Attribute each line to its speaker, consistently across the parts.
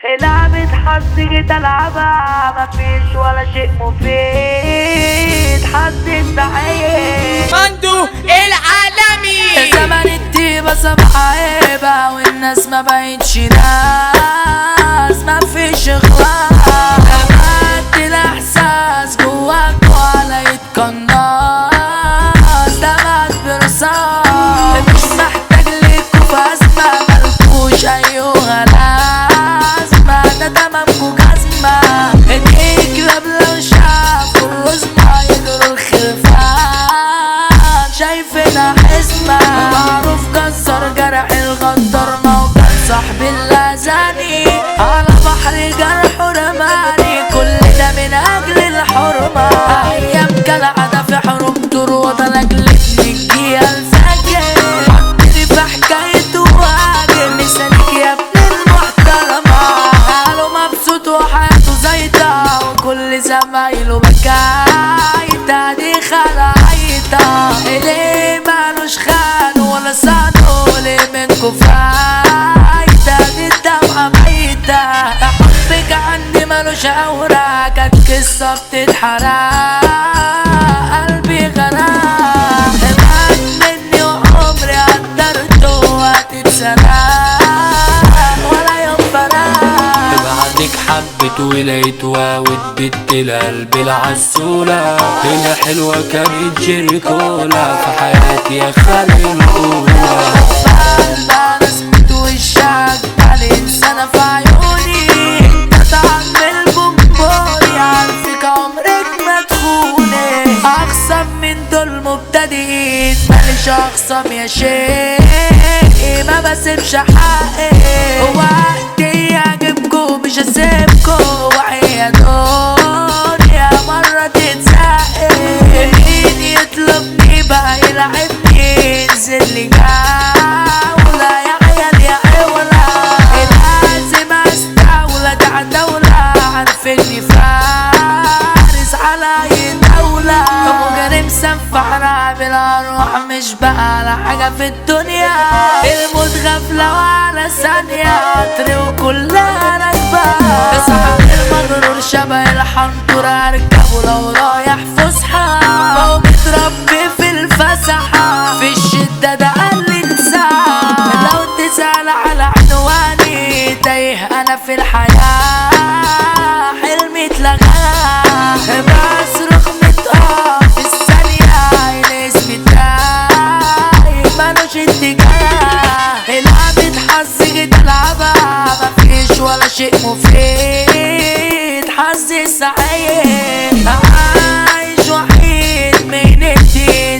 Speaker 1: لعبة حظ جيت العبها مفيش ولا شيء مفيد. حظ التحية
Speaker 2: مندو العالمي.
Speaker 1: زمن الطيبة صباح عيبة والناس ما بقتش ناس، مفيش اخلاق. قد الاحساس جواك ولا يتقناص، ده مات برصاص. مش محتاج ليكوا في ازمة، ملكوش ايها لازمة، ده تمامكوا جزمة. ايديك لو شافوا الرزمة يجروا الخرفان، شايفنا حزمة. معروف كسر جرح الغدار، موجود صاحب اللازاني على بحر جرحه رماني، كل ده من اجل الحرمة. ايام كالعادة في حروب طروطة لاجل تنجي الفجر، حطني في حكايته واجر لسانك يا ابن المحترمة. قالوا مبسوط وحياته زيطة وكل زمايله بكايتة، دي خلايطة ليه مالوش خان ولا صانو، ليه منكو فايتة دي الدمعة ميتة. حبك عندي مالوش أوراق، كانت قصة بتتحرق قلبي غرام. ابعد مني وعمري قدرته وهتتسرق ولا يوم فراق.
Speaker 3: بعدك حبت ولقيتها واديت لقلبي العسولة، هي حلوة كانت جيريكولا في حياتي يا خالي الأولى.
Speaker 1: بقى رسمت وشك على إنسانة في عيوني، انت طعم البونبوني، عارفك عمرك ما تخوني. أخصم من دول مبتدئين، ماليش أخصم يا شيخ، ما بسيبش حقي. وقتي يعجبكوا مش هسيبكوا، وعي يا دنيا مرة تتسقي. مين يطلبني بقى يلعبني، ينزل لي جولة يا عيال يا عولة. لازم استولى ده عدولة، عارفني فارس على اي دولة. مجرم سفحنا بالأروح، مش بقى على حاجة في الدنيا. الموت غفلة وعلى ثانية، قطري وكلها راكبة. صاحب المغرور شبه الحنطور، اركبه لو رايح فسحة. هو متربي في الفسحة، في الشدة ده قال لي انساه. لو تسأل على عنواني تايه انا في الحياة، حلمي اتلغى. بصرخ متقف في الثانية، الاسم بتاعي مالوش اتجاه. لعبة حظ جيت العبها مفيش ولا شيء مفيد. حظي سعيد عايش وحيد، من الدين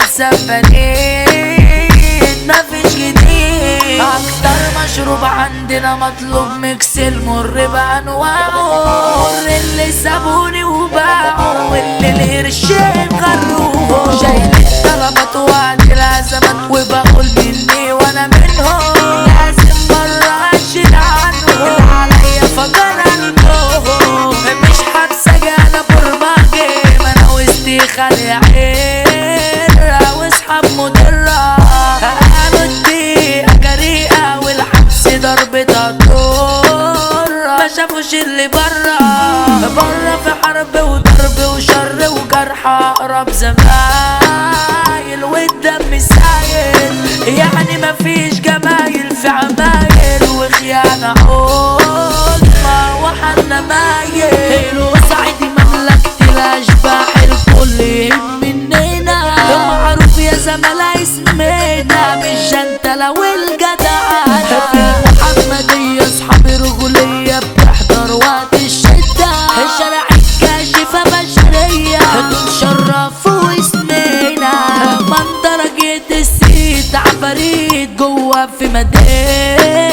Speaker 1: سبانيت مفيش جديد. اكتر مشروب عندنا مطلوب ميكس المر بانواعه، اللي سابوني وباعوا واللي القرشين غروه. شايلين طلبات وعد الازمات وبقول مني وانا منهم، لازم مرة اشيل عنهم عليا فجر قلبهم. مش حابسة جانا برمجي، ما انا وسطي خالي عيرة واصحاب مضرة. قالوا الدقيقة جريئة والحبس ضربتها طرة، ما شافوش اللي برا. برا في حرب وضرب وشر وجرح، اقرب زمايل والدم سايل. يعني مفيش جمايل في عمايل، وخيانة عظمى وحنا مايل. وصعيدي مملكة الاشباح، الكل مننا معروف يا زملاء اسمنا، مش جنتلة والجدعانة. في المحمدية اصحابي رجولية بتحضر وقت الشدة، شارع الكاشفة بشرية دول شرفوا اسمنا. منطرة جيت السيد عفاريت جوا في مدينة،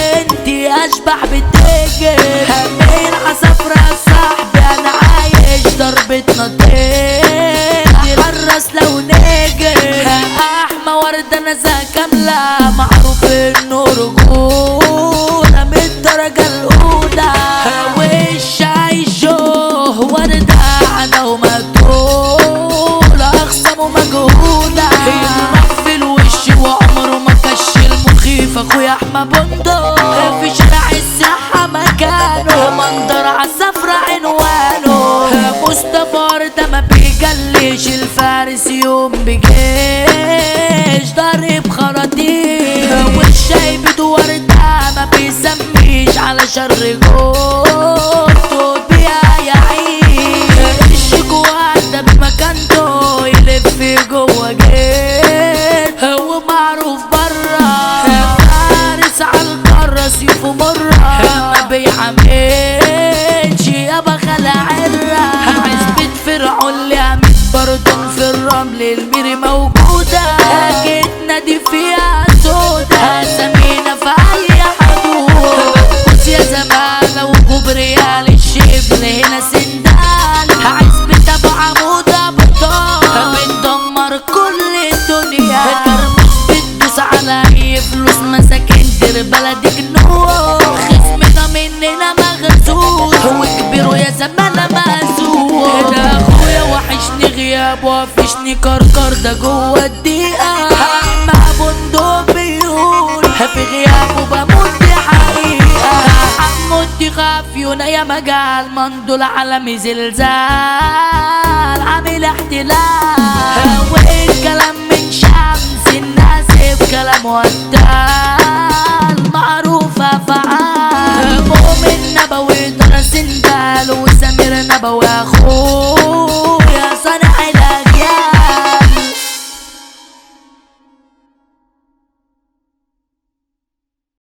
Speaker 1: شر جوته بيها يعيش الشيكو ده بمكانته يلف جوه جيل هو معروف برا فارس عالقارة سيوفه مرة ما بيعملش يابا خلع عرة عزبة فرعون اللي عمت برضن في الرمل الميري موجودة جيتنا دي فيها سودا سمينا في أي حدود بص يا زمالة وكبريال الشبل هنا سندال عزبة أبو عمودة بطال بندمر كل الدنيا كرموس بتدوس على أي فلوس مساكن دير بلدك نور خصمنا مننا مغزول هو كبير ويا زمالة مهزول ده أخويا وحشني غياب وافشني كركر ده جوه الدقيقة مع بندق بيقول في غيابه بموت دي حقيقة حمود دي خافيونا يا مجال مندول عالمي زلزال عامل احتلال والكلام من شمس الناس بكلام ودال معروفة فعال مؤمن نبوي درس اندال وسمير نبوي اخوه